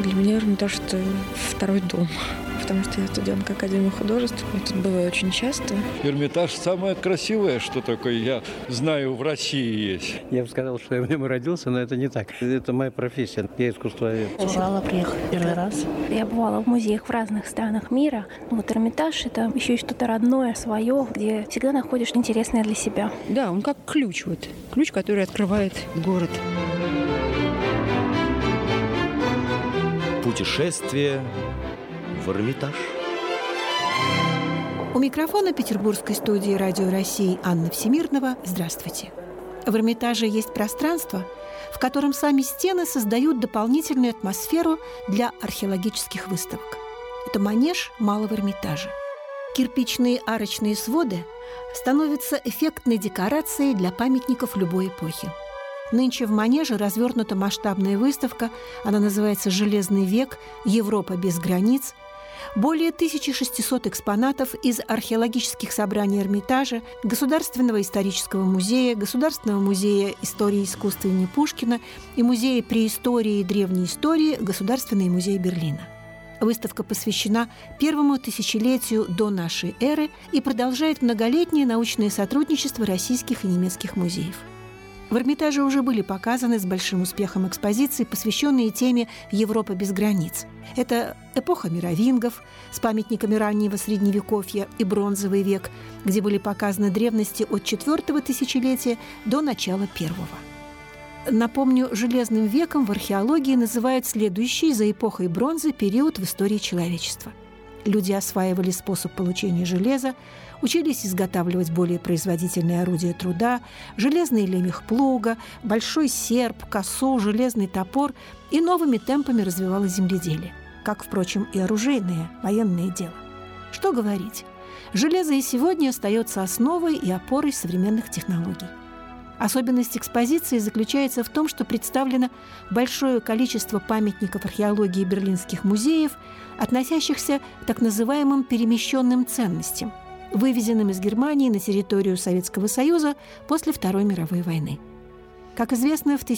Для меня Эрмитаж – это второй дом, потому что я студентка Академии художеств. Я тут бываю очень часто. Эрмитаж – самое красивое, что такое, я знаю, в России есть. Я бы сказал, что я в нем родился, но это не так. Это моя профессия. Я искусствовед. Урала приехала первый раз. Я бывала в музеях в разных странах мира. Вот Эрмитаж – это еще и что-то родное, свое, где всегда находишь интересное для себя. Да, он как ключ, ключ, который открывает город. Путешествие в Эрмитаж. У микрофона петербургской студии «Радио России» Анна Всемирнова. Здравствуйте. В Эрмитаже есть пространство, в котором сами стены создают дополнительную атмосферу для археологических выставок. Это манеж Малого Эрмитажа. Кирпичные арочные своды становятся эффектной декорацией для памятников любой эпохи. Нынче в манеже развернута масштабная выставка, она называется «Железный век. Европа без границ». Более 1600 экспонатов из археологических собраний Эрмитажа, Государственного исторического музея, Государственного музея истории искусства имени Пушкина и Музея преистории и древней истории Государственный музей Берлина. Выставка посвящена первому тысячелетию до нашей эры и продолжает многолетнее научное сотрудничество российских и немецких музеев. В Эрмитаже уже были показаны с большим успехом экспозиции, посвященные теме «Европа без границ». Это эпоха мировингов с памятниками раннего Средневековья и Бронзовый век, где были показаны древности от IV тысячелетия до начала I. Напомню, Железным веком в археологии называют следующий за эпохой бронзы период в истории человечества. Люди осваивали способ получения железа, учились изготавливать более производительные орудия труда, железный лемех плуга, большой серп, косу, железный топор, и новыми темпами развивалось земледелие, как, впрочем, и оружейное военное дело. Что говорить, железо и сегодня остается основой и опорой современных технологий. Особенность экспозиции заключается в том, что представлено большое количество памятников археологии берлинских музеев, относящихся к так называемым перемещенным ценностям, вывезенным из Германии на территорию Советского Союза после Второй мировой войны. Как известно, в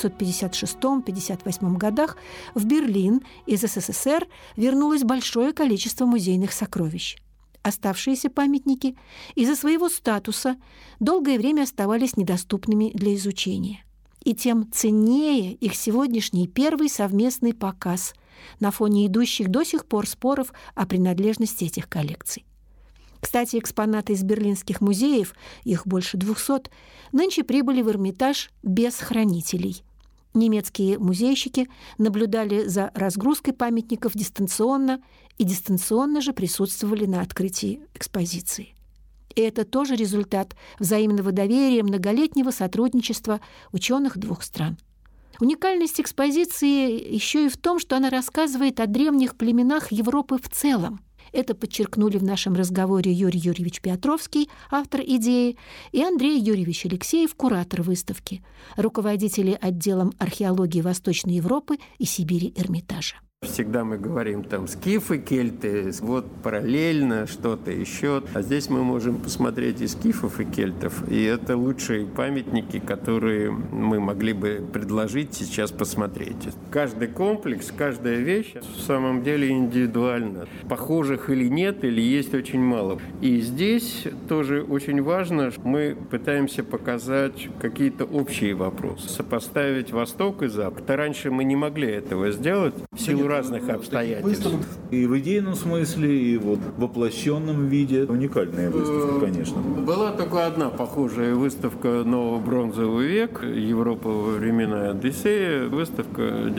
1956-1958 годах в Берлин из СССР вернулось большое количество музейных сокровищ. Оставшиеся памятники из-за своего статуса долгое время оставались недоступными для изучения. И тем ценнее их сегодняшний первый совместный показ на фоне идущих до сих пор споров о принадлежности этих коллекций. Кстати, экспонаты из берлинских музеев, их больше 200, нынче прибыли в Эрмитаж без хранителей. Немецкие музейщики наблюдали за разгрузкой памятников дистанционно и дистанционно же присутствовали на открытии экспозиции. И это тоже результат взаимного доверия, многолетнего сотрудничества ученых двух стран. Уникальность экспозиции еще и в том, что она рассказывает о древних племенах Европы в целом. Это подчеркнули в нашем разговоре Юрий Юрьевич Петровский, автор идеи, и Андрей Юрьевич Алексеев, куратор выставки, руководители отделом археологии Восточной Европы и Сибири Эрмитажа. Всегда мы говорим там скифы, кельты, вот параллельно что-то еще. А здесь мы можем посмотреть и скифов, и кельтов. И это лучшие памятники, которые мы могли бы предложить сейчас посмотреть. Каждый комплекс, каждая вещь в самом деле индивидуальна. Похожих или нет, или есть очень мало. И здесь тоже очень важно, мы пытаемся показать какие-то общие вопросы. Сопоставить Восток и Запад. А раньше мы не могли этого сделать в силу разных обстоятельств. И в идейном смысле, и вот в воплощенном виде. Уникальная выставка, конечно. Была только одна похожая выставка «Нового бронзовый век. Европа во времена Одиссея». Выставка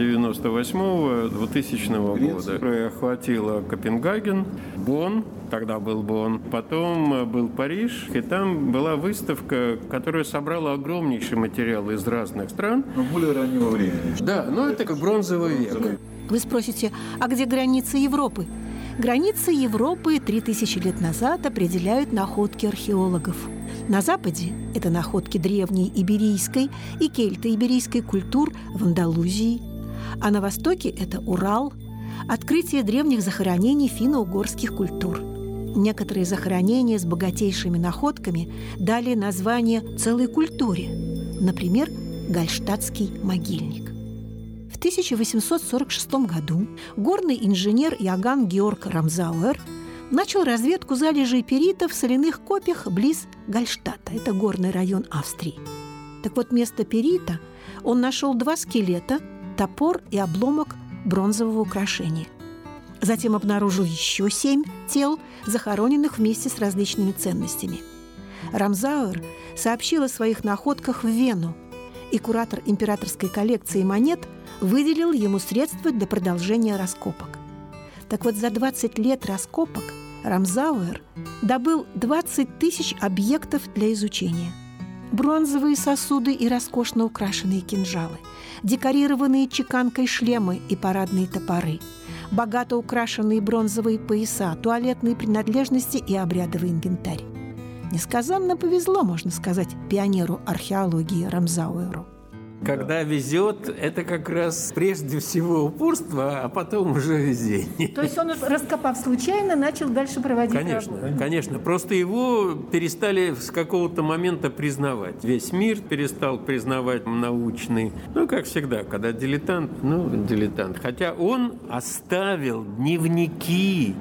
98-2000 года, которая охватила Копенгаген, Бонн, тогда был Бонн, потом был Париж, и там была выставка, которая собрала огромнейший материал из разных стран. Но более раннего времени. Да, но это как бронзовый век. Вы спросите, а где границы Европы? Границы Европы 3000 лет назад определяют находки археологов. На Западе – это находки древней иберийской и кельто-иберийской культур в Андалузии, а на Востоке – это Урал, открытие древних захоронений финно-угорских культур. Некоторые захоронения с богатейшими находками дали название целой культуре, например, Гальштадтский могильник. В В 1846 году горный инженер Иоганн Георг Рамзауэр начал разведку залежей перита в соляных копьях близ Гальштадта. Это горный район Австрии. Так вот, вместо перита он нашел 2 скелета, топор и обломок бронзового украшения. Затем обнаружил еще 7 тел, захороненных вместе с различными ценностями. Рамзауэр сообщил о своих находках в Вену, и куратор императорской коллекции монет выделил ему средства для продолжения раскопок. Так вот, за 20 лет раскопок Рамзауэр добыл 20 тысяч объектов для изучения. Бронзовые сосуды и роскошно украшенные кинжалы, декорированные чеканкой шлемы и парадные топоры, богато украшенные бронзовые пояса, туалетные принадлежности и обрядовый инвентарь. Несказанно повезло, можно сказать, пионеру археологии Рамзауэру. Когда везет, это как раз прежде всего упорство, а потом уже везение. То есть он, раскопав случайно, начал дальше проводить Конечно, работу? конечно. Просто его перестали с какого-то момента признавать. Весь мир перестал признавать научный. Ну, как всегда, когда дилетант, дилетант. Хотя он оставил дневники,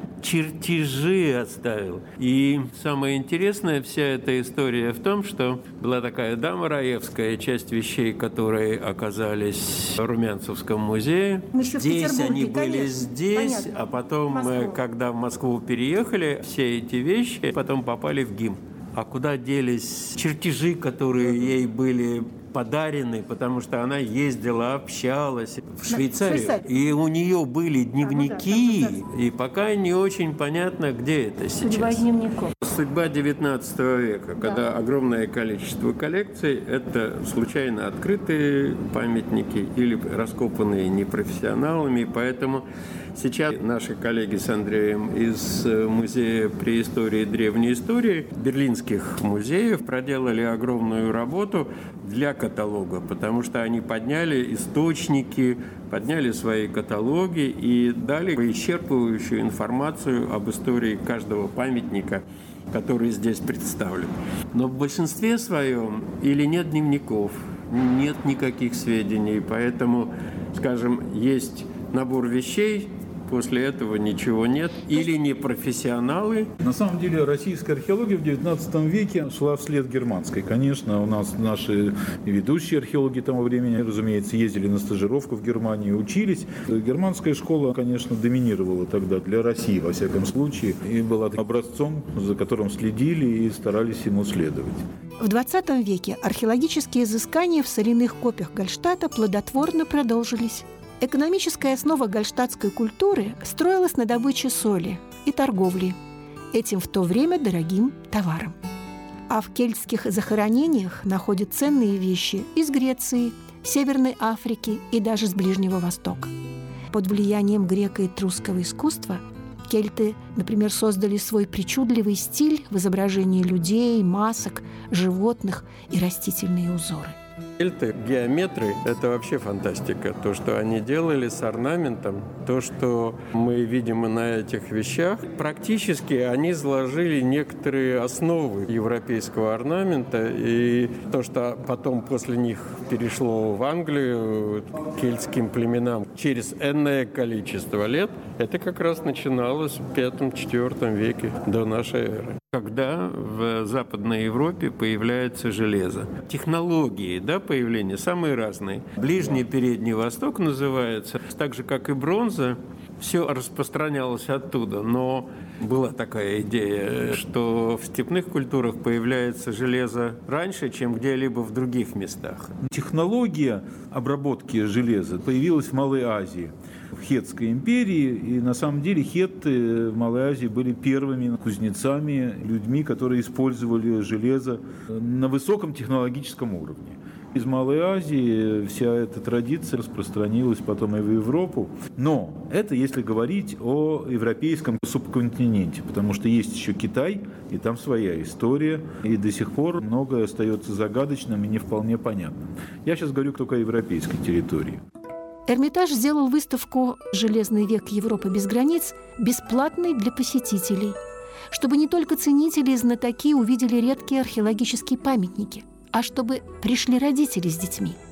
чертежи оставил. И самое интересное, вся эта история в том, что была такая дама Раевская, часть вещей, которые оказались в Румянцевском музее. Здесь они были здесь, понятно. А потом, когда в Москву переехали, все эти вещи потом попали в ГИМ. А куда делись чертежи, которые ей были подарены, потому что она ездила, общалась в Швейцарию. И у нее были дневники, и пока не очень понятно, где это сейчас. Судьба дневников. Судьба XIX века, когда огромное количество коллекций – это случайно открытые памятники или раскопанные непрофессионалами, поэтому сейчас наши коллеги с Андреем из Музея преистории и древней истории берлинских музеев проделали огромную работу для каталога, потому что они подняли источники, подняли свои каталоги и дали исчерпывающую информацию об истории каждого памятника, который здесь представлен. Но в большинстве своем или нет дневников, нет никаких сведений, поэтому, скажем, есть набор вещей, после этого ничего нет, или не профессионалы. На самом деле российская археология в XIX веке шла вслед германской. Конечно, у нас наши ведущие археологи того времени, разумеется, ездили на стажировку в Германию, учились. Германская школа, конечно, доминировала тогда для России, во всяком случае, и была образцом, за которым следили и старались ему следовать. В XX веке археологические изыскания в соляных копьях Гальштадта плодотворно продолжились. Экономическая основа гальштадтской культуры строилась на добыче соли и торговле этим в то время дорогим товаром. А в кельтских захоронениях находят ценные вещи из Греции, Северной Африки и даже с Ближнего Востока. Под влиянием греко-этрусского искусства кельты, например, создали свой причудливый стиль в изображении людей, масок, животных и растительные узоры. Кельты, геометры – это вообще фантастика. То, что они делали с орнаментом, то, что мы видим и на этих вещах, практически они заложили некоторые основы европейского орнамента. И то, что потом после них перешло в Англию к кельтским племенам через энное количество лет, это как раз начиналось в V-IV веке до нашей эры. Когда в Западной Европе появляется железо. Технологии, появления самые разные. Ближний Передний Восток называется, так же, как и бронза, все распространялось оттуда. Но была такая идея, что в степных культурах появляется железо раньше, чем где-либо в других местах. Технология обработки железа появилась в Малой Азии, в Хеттской империи. И на самом деле хетты в Малой Азии были первыми кузнецами, людьми, которые использовали железо на высоком технологическом уровне. Из Малой Азии вся эта традиция распространилась потом и в Европу. Но это если говорить о европейском субконтиненте, потому что есть еще Китай, и там своя история, и до сих пор многое остается загадочным и не вполне понятным. Я сейчас говорю только о европейской территории. Эрмитаж сделал выставку «Железный век Европы без границ» бесплатной для посетителей, чтобы не только ценители и знатоки увидели редкие археологические памятники, а чтобы пришли родители с детьми.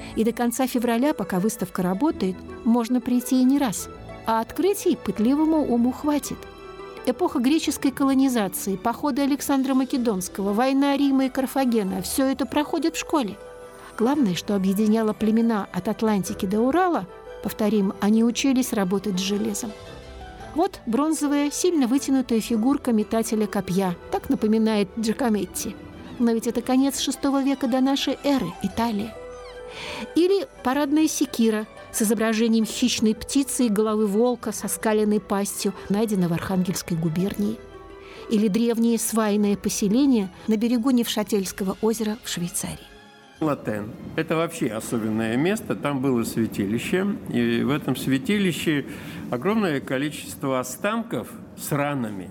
И до конца февраля, пока выставка работает, можно прийти и не раз. А открытий пытливому уму хватит. Эпоха греческой колонизации, походы Александра Македонского, война Рима и Карфагена – все это проходит в школе. Главное, что объединяло племена от Атлантики до Урала, повторим, они учились работать с железом. Вот бронзовая, сильно вытянутая фигурка метателя копья. Так напоминает Джакометти. Но ведь это конец VI века до нашей эры, Италия. Или парадная секира с изображением хищной птицы и головы волка со скаленной пастью, найдена в Архангельской губернии. Или древнее свайное поселение на берегу Невшательского озера в Швейцарии. Латен – это вообще особенное место. Там было святилище, и в этом святилище огромное количество останков с ранами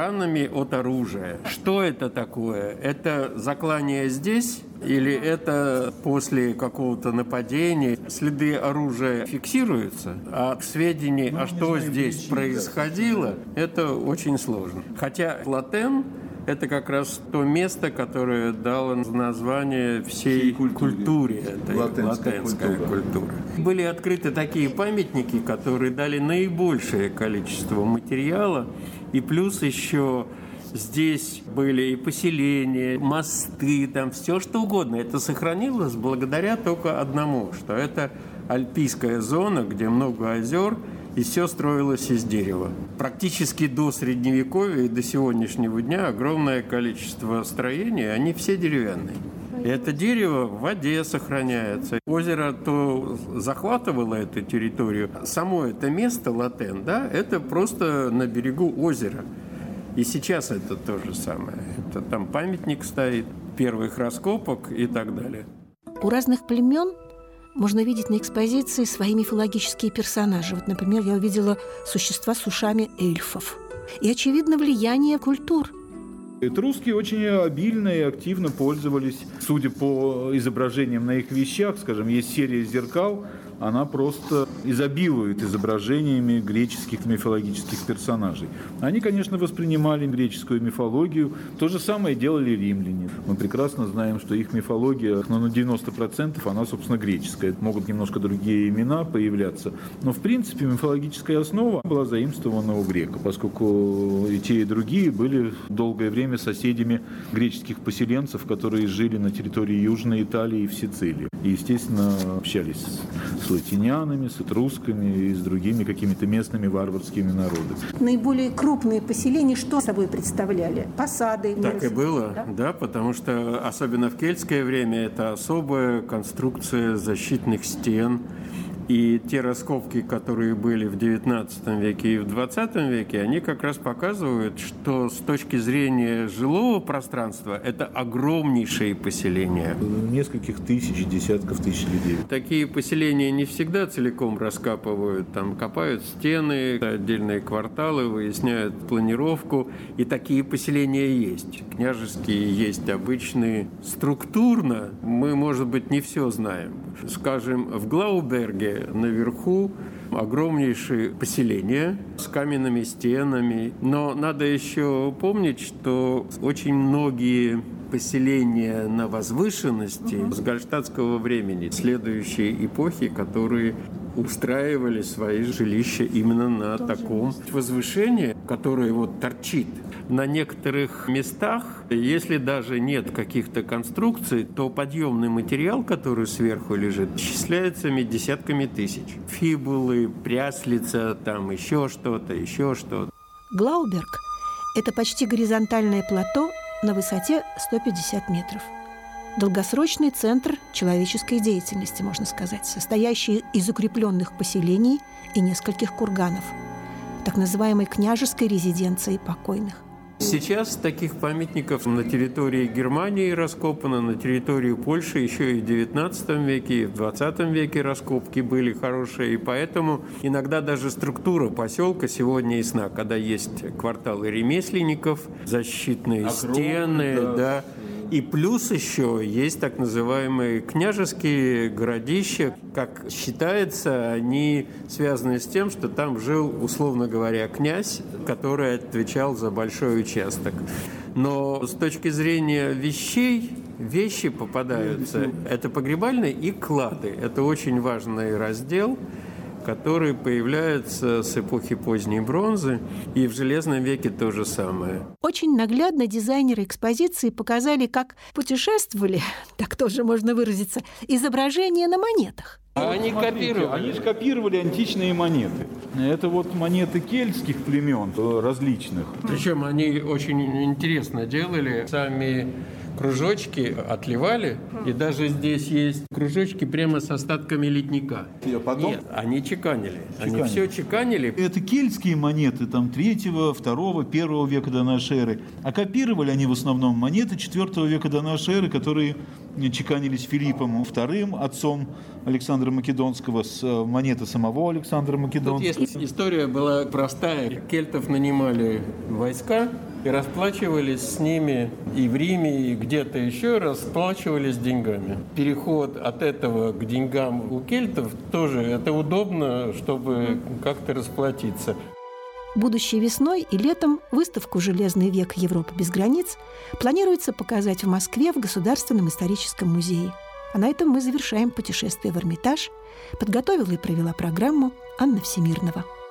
от оружия. Что это такое? Это заклание здесь или это после какого-то нападения? Следы оружия фиксируются, а сведений, что здесь происходило, это очень сложно. Хотя Латен – это как раз то место, которое дало название всей культуре, этой латенская культура. Были открыты такие памятники, которые дали наибольшее количество материала, и плюс еще здесь были и поселения, мосты, там все что угодно. Это сохранилось благодаря только одному, что это альпийская зона, где много озер, и все строилось из дерева. Практически до Средневековья и до сегодняшнего дня огромное количество строений, они все деревянные. И это дерево в воде сохраняется. Озеро то захватывало эту территорию. Само это место, Латен, да, это просто на берегу озера. И сейчас это то же самое. Это там памятник стоит, первых раскопок и так далее. У разных племен можно видеть на экспозиции свои мифологические персонажи. Вот, например, я увидела существа с ушами эльфов. И, очевидно, влияние культур. Этруски очень обильно и активно пользовались, судя по изображениям на их вещах, скажем, есть серия зеркал, она просто изобилует изображениями греческих мифологических персонажей. Они, конечно, воспринимали греческую мифологию. То же самое делали римляне. Мы прекрасно знаем, что их мифология, на 90% она, собственно, греческая. Могут немножко другие имена появляться. Но, в принципе, мифологическая основа была заимствована у греков, поскольку и те, и другие были долгое время соседями греческих поселенцев, которые жили на территории Южной Италии и в Сицилии. И, естественно, общались с латинянами, с этрусками и с другими какими-то местными варварскими народами. Наиболее крупные поселения что собой представляли? Посады? Так и было, да, потому что особенно в кельтское время это особая конструкция защитных стен. И те раскопки, которые были в XIX веке и в XX веке, они как раз показывают, что с точки зрения жилого пространства это огромнейшие поселения. Нескольких тысяч, десятков тысяч людей. Такие поселения не всегда целиком раскапывают. Там копают стены, отдельные кварталы, выясняют планировку. И такие поселения есть. Княжеские есть, обычные. Структурно мы, может быть, не все знаем. Скажем, в Глауберге наверху огромнейшие поселения с каменными стенами. Но надо еще помнить, что очень многие поселения на возвышенности с гальштадтского времени, следующие эпохи, которые устраивали свои жилища именно на таком возвышении, которое вот торчит. На некоторых местах, если даже нет каких-то конструкций, то подъемный материал, который сверху лежит, исчисляется десятками тысяч. Фибулы, пряслица, там еще что-то. Глауберг – это почти горизонтальное плато на высоте 150 метров. Долгосрочный центр человеческой деятельности, можно сказать, состоящий из укрепленных поселений и нескольких курганов, так называемой княжеской резиденции покойных. Сейчас таких памятников на территории Германии раскопано, на территории Польши еще и в XIX веке, и в XX веке раскопки были хорошие, и поэтому иногда даже структура поселка сегодня ясна, когда есть кварталы ремесленников, защитные стены, да. И плюс еще есть так называемые княжеские городища. Как считается, они связаны с тем, что там жил, условно говоря, князь, который отвечал за большой участок. Но с точки зрения вещей, вещи попадаются. Это погребальные и клады. Это очень важный раздел, который появляется с эпохи поздней бронзы, и в Железном веке то же самое. Очень наглядно дизайнеры экспозиции показали, как путешествовали, так тоже можно выразиться, изображения на монетах. Они копировали. Они скопировали античные монеты. Это вот монеты кельтских племен различных. Причем они очень интересно делали. Сами кружочки отливали, и даже здесь есть кружочки прямо с остатками литника. А потом? Нет, они чеканили. Они все чеканили. Это кельтские монеты там 3-го, 2-го, 1-го века до нашей эры. А копировали они в основном монеты 4 века до нашей эры, которые чеканились Филиппом II, отцом Александра Македонского, с монеты самого Александра Македонского. Тут история была простая. Кельтов нанимали войска и расплачивались с ними и в Риме, и где-то еще расплачивались деньгами. Переход от этого к деньгам у кельтов тоже это удобно, чтобы как-то расплатиться. Будущей весной и летом выставку «Железный век. Европа без границ» планируется показать в Москве в Государственном историческом музее. А на этом мы завершаем путешествие в Эрмитаж. Подготовила и провела программу Анна Всемирнова.